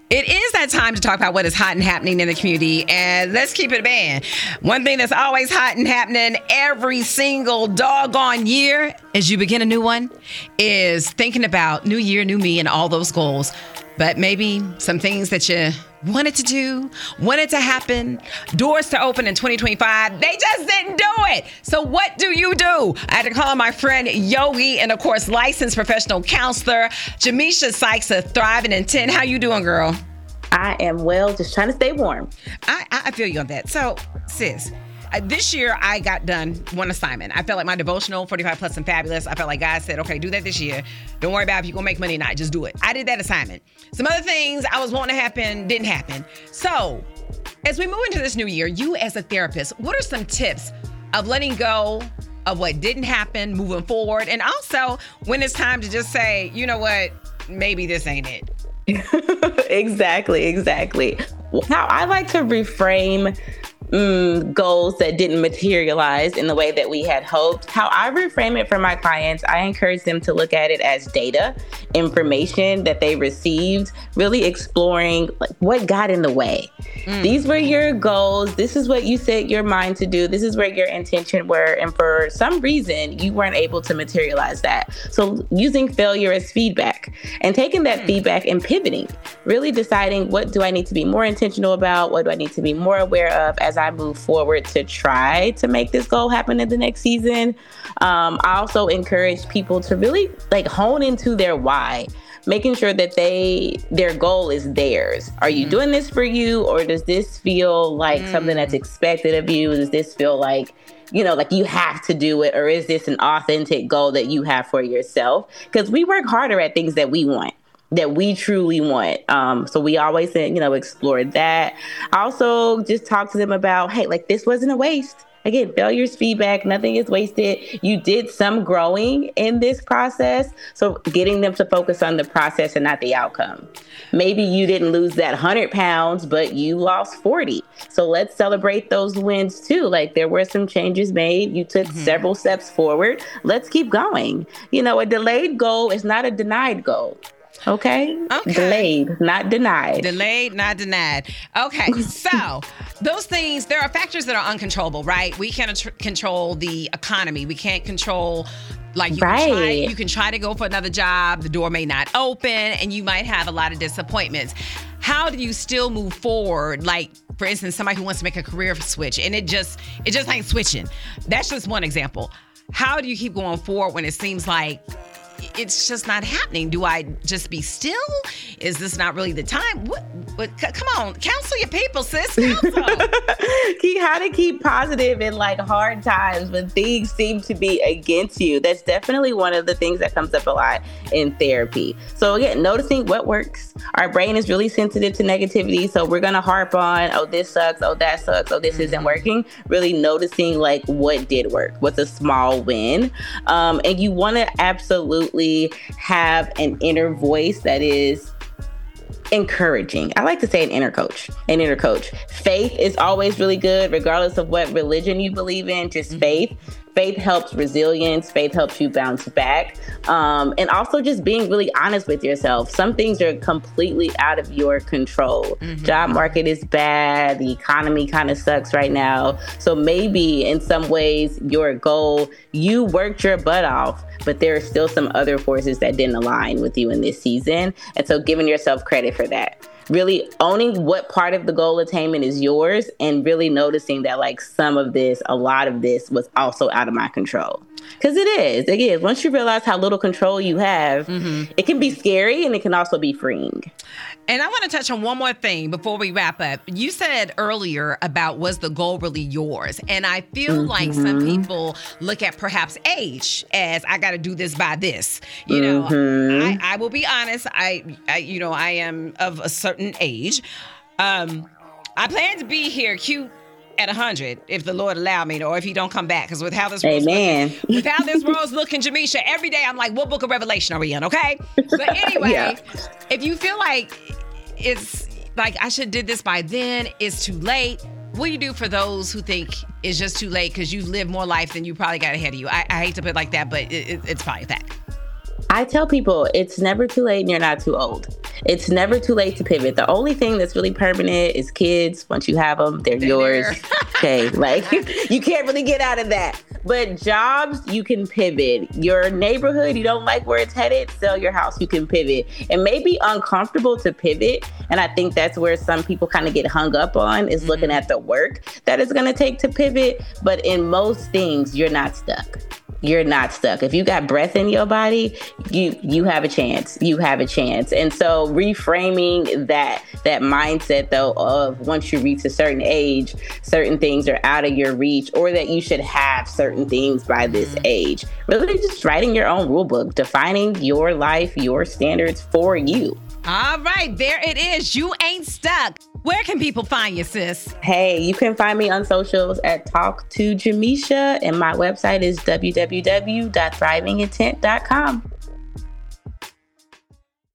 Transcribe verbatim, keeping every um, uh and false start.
It is that time to talk about what is hot and happening in the community, and let's keep it a band. One thing that's always hot and happening every single doggone year as you begin a new one is thinking about new year, new me, and all those goals. But maybe some things that you wanted to do, wanted to happen, doors to open in twenty twenty-five, they just didn't do it. So what do you do? I had to call my friend Yogi and, of course, licensed professional counselor, Jamisha Sykes of Thriving in ten. How you doing, girl? I am well, just trying to stay warm. I, I feel you on that. So, sis, Uh, this year, I got done one assignment. I felt like my devotional, forty-five plus and Fabulous, I felt like God said, okay, do that this year. Don't worry about if you're going to make money or not. Just do it. I did that assignment. Some other things I was wanting to happen didn't happen. So as we move into this new year, you as a therapist, what are some tips of letting go of what didn't happen, moving forward? And also when it's time to just say, you know what, maybe this ain't it. Exactly, exactly. How I like to reframe Mm, goals that didn't materialize in the way that we had hoped. How I reframe it for my clients, I encourage them to look at it as data, information that they received, really exploring like what got in the way. Mm. These were your goals. This is what you set your mind to do. This is where your intention were. And for some reason, you weren't able to materialize that. So using failure as feedback and taking that mm. feedback and pivoting, really deciding what do I need to be more intentional about? What do I need to be more aware of as I move forward to try to make this goal happen in the next season. Um, I also encourage people to really like hone into their why, making sure that they their goal is theirs. Are you mm. doing this for you, or does this feel like mm. something that's expected of you? Does this feel like, you know, like you have to do it, or is this an authentic goal that you have for yourself? Because we work harder at things that we want, that we truly want. Um, so we always, you know, explore that. Also, just talk to them about, hey, like this wasn't a waste. Again, failure's feedback, nothing is wasted. You did some growing in this process. So getting them to focus on the process and not the outcome. Maybe you didn't lose that one hundred pounds, but you lost forty. So let's celebrate those wins too. Like there were some changes made. You took mm-hmm. several steps forward. Let's keep going. You know, a delayed goal is not a denied goal. Okay. okay. Delayed, not denied. Delayed, not denied. Okay. So those things, there are factors that are uncontrollable, right? We can't tr- control the economy. We can't control, like you, right. can try, you can try to go for another job. The door may not open and you might have a lot of disappointments. How do you still move forward? Like, for instance, somebody who wants to make a career switch and it just, it just ain't switching. That's just one example. How do you keep going forward when it seems like it's just not happening? Do I just be still? Is this not really the time? What? What? C- come on, counsel your people, sis. Counsel. Keep how to keep positive in like hard times when things seem to be against you. That's definitely one of the things that comes up a lot in therapy. So again, noticing what works. Our brain is really sensitive to negativity, so we're gonna harp on, oh, this sucks, oh, that sucks, oh, this mm-hmm. isn't working. Really noticing like what did work, what's a small win, um, and you want to absolutely have an inner voice that is encouraging. I like to say an inner coach, an inner coach. Faith is always really good, regardless of what religion you believe in, just mm-hmm. faith. Faith helps resilience. Faith helps you bounce back. Um, and also just being really honest with yourself. Some things are completely out of your control. Mm-hmm. Job market is bad. The economy kind of sucks right now. So maybe in some ways your goal, you worked your butt off, but there are still some other forces that didn't align with you in this season. And so giving yourself credit for that. Really owning what part of the goal attainment is yours and really noticing that like some of this, a lot of this was also out of my control. Because it is, it is. Once you realize how little control you have, mm-hmm. it can be scary and it can also be freeing. And I want to touch on one more thing before we wrap up. You said earlier about was the goal really yours? And I feel mm-hmm. like some people look at perhaps age as I got to do this by this. You know, mm-hmm. I, I will be honest. I, I, you know, I am of a certain age. Um, I plan to be here cute at one hundred if the Lord allow me, or if he don't come back. Because with how this world's Amen. looking, with how this world's looking, Jamisha, every day I'm like, what book of Revelation are we in? Okay. But anyway, yeah. if you feel like it's like I should did this by then, it's too late. What do you do for those who think it's just too late because you've lived more life than you probably got ahead of you? I, I hate to put it like that, but it, it, it's probably a fact. I tell people it's never too late and you're not too old. It's never too late to pivot. The only thing that's really permanent is kids. Once you have them, they're, they're yours. Okay, like you can't really get out of that. But jobs, you can pivot. Your neighborhood, you don't like where it's headed, sell your house, you can pivot. It may be uncomfortable to pivot. And I think that's where some people kind of get hung up on is looking at the work that it's going to take to pivot. But in most things, you're not stuck. You're not stuck. If you got breath in your body, you you have a chance. You have a chance. And so reframing that that mindset, though, of once you reach a certain age, certain things are out of your reach, or that you should have certain things by this age. Really just writing your own rule book, defining your life, your standards for you. All right, there it is. You ain't stuck. Where can people find you, sis? Hey, you can find me on socials at Talk to Jamisha, and my website is w w w dot thriving intent dot com.